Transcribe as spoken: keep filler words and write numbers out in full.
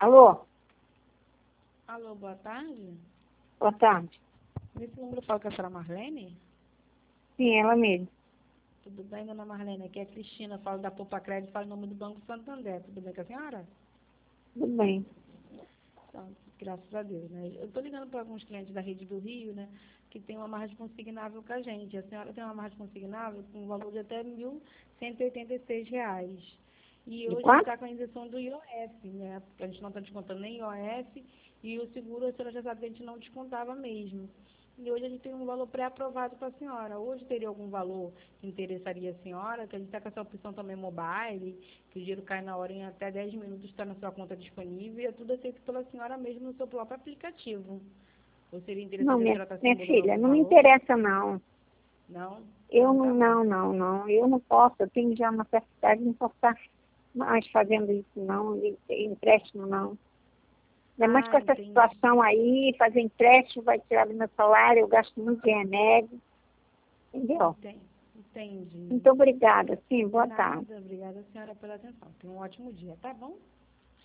Alô? Alô, boa tarde. Boa tarde. Nesse número fala com a senhora Marlene? Sim, ela mesmo. Tudo bem, dona Marlene? Aqui é a Cristina, falo da Poupa Crédito, falo em nome do Banco Santander. Tudo bem com a senhora? Tudo bem. Então, graças a Deus, né? Eu estou ligando para alguns clientes da Rede do Rio, né? Que tem uma margem consignável com a gente. A senhora tem uma margem consignável com um valor de até mil cento e oitenta e seis reais. E De hoje a gente quanto? está com a isenção do I O F, né? Porque a gente não está descontando nem I O F e o seguro a senhora já sabe que a gente não descontava mesmo. E hoje a gente tem um valor pré-aprovado para a senhora. Hoje teria algum valor que interessaria a senhora? Que a gente está com essa opção também mobile, que o dinheiro cai na hora em até dez minutos, está na sua conta disponível e é tudo aceito pela senhora mesmo no seu próprio aplicativo. Ou seria Não, interessante a minha, senhora estar minha simulando filha, algum não me valor? interessa, não. Não? Eu Então não, tá bom. não, não, não. Eu não posso, eu tenho já uma certa idade, não posso estar mais fazendo isso, não. de- de Empréstimo, não. Ainda mais com Ah, essa entendi. situação aí, fazer empréstimo vai tirar do meu salário, eu gasto muito de remédio. Entendeu? Entendi. Entendi. Muito obrigada, sim, De boa tarde. nada, obrigada, senhora, pela atenção. Tenha um ótimo dia, tá bom?